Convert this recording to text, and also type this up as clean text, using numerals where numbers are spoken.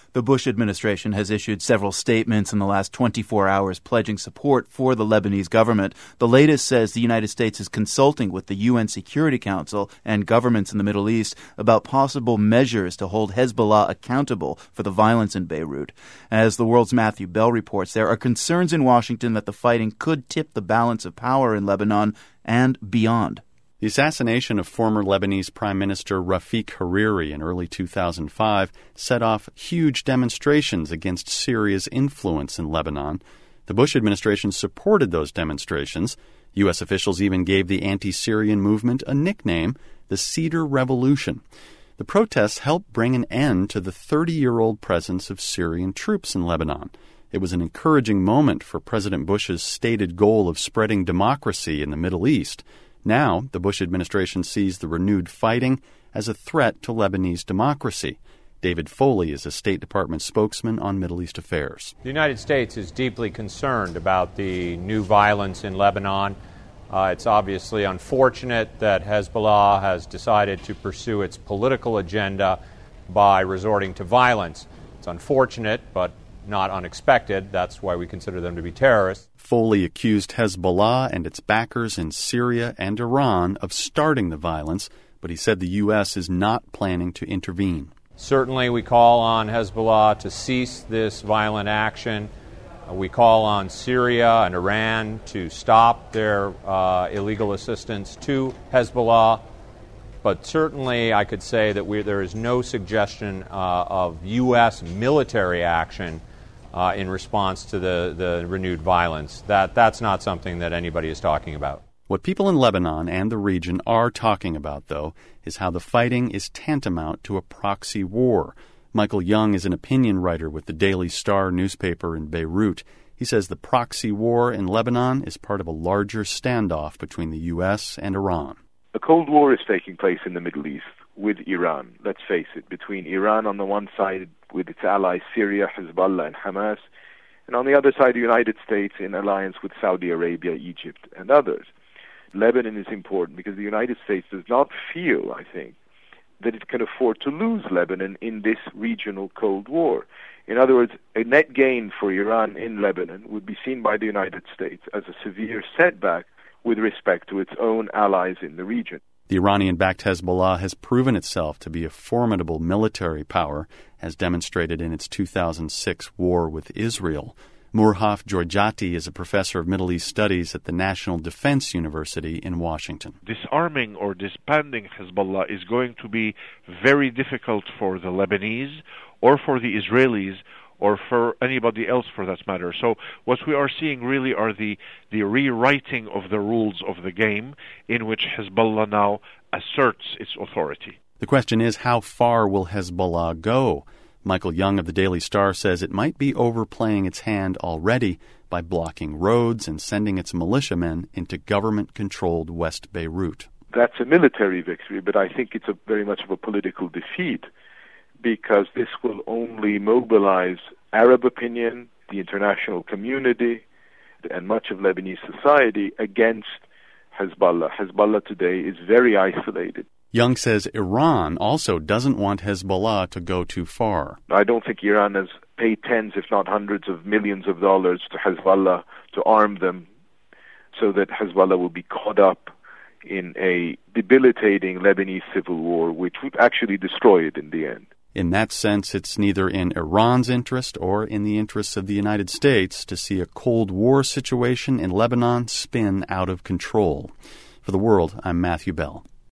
The Bush administration has issued several statements in the last 24 hours pledging support for the Lebanese government. The latest says the United States is consulting with the UN Security Council and governments in the Middle East about possible measures to hold Hezbollah accountable for the violence in Beirut. As the World's Matthew Bell reports, there are concerns in Washington that the fighting could tip the balance of power in Lebanon and beyond. The assassination of former Lebanese Prime Minister Rafik Hariri in early 2005 set off huge demonstrations against Syria's influence in Lebanon. The Bush administration supported those demonstrations. U.S. officials even gave the anti-Syrian movement a nickname, the Cedar Revolution. The protests helped bring an end to the 30-year-old presence of Syrian troops in Lebanon. It was an encouraging moment for President Bush's stated goal of spreading democracy in the Middle East. Now, the Bush administration sees the renewed fighting as a threat to Lebanese democracy. David Foley is a State Department spokesman on Middle East affairs. The United States is deeply concerned about the new violence in Lebanon. It's obviously unfortunate that Hezbollah has decided to pursue its political agenda by resorting to violence. It's unfortunate, but not unexpected. That's why we consider them to be terrorists. Foley accused Hezbollah and its backers in Syria and Iran of starting the violence, but he said the U.S. is not planning to intervene. Certainly, we call on Hezbollah to cease this violent action. We call on Syria and Iran to stop their illegal assistance to Hezbollah. But certainly, I could say that there is no suggestion of U.S. military action in response to the renewed violence. That's not something that anybody is talking about. What people in Lebanon and the region are talking about, though, is how the fighting is tantamount to a proxy war. Michael Young is an opinion writer with the Daily Star newspaper in Beirut. He says the proxy war in Lebanon is part of a larger standoff between the U.S. and Iran. A Cold War is taking place in the Middle East with Iran, let's face it, between Iran on the one side with its allies Syria, Hezbollah, and Hamas, and on the other side the United States in alliance with Saudi Arabia, Egypt, and others. Lebanon is important because the United States does not feel, I think, that it can afford to lose Lebanon in this regional Cold War. In other words, a net gain for Iran in Lebanon would be seen by the United States as a severe setback with respect to its own allies in the region. The Iranian-backed Hezbollah has proven itself to be a formidable military power, as demonstrated in its 2006 war with Israel. Murhaf Georgiati is a professor of Middle East Studies at the National Defense University in Washington. Disarming or disbanding Hezbollah is going to be very difficult for the Lebanese or for the Israelis or for anybody else for that matter. So what we are seeing really are the rewriting of the rules of the game in which Hezbollah now asserts its authority. The question is, how far will Hezbollah go? Michael Young of the Daily Star says it might be overplaying its hand already by blocking roads and sending its militiamen into government-controlled West Beirut. That's a military victory, but I think it's very much of a political defeat, because this will only mobilize Arab opinion, the international community, and much of Lebanese society against Hezbollah. Hezbollah today is very isolated. Young says Iran also doesn't want Hezbollah to go too far. I don't think Iran has paid tens, if not hundreds of millions of dollars to Hezbollah to arm them so that Hezbollah will be caught up in a debilitating Lebanese civil war, which would actually destroy it in the end. In that sense, it's neither in Iran's interest or in the interests of the United States to see a Cold War situation in Lebanon spin out of control. For The World, I'm Matthew Bell.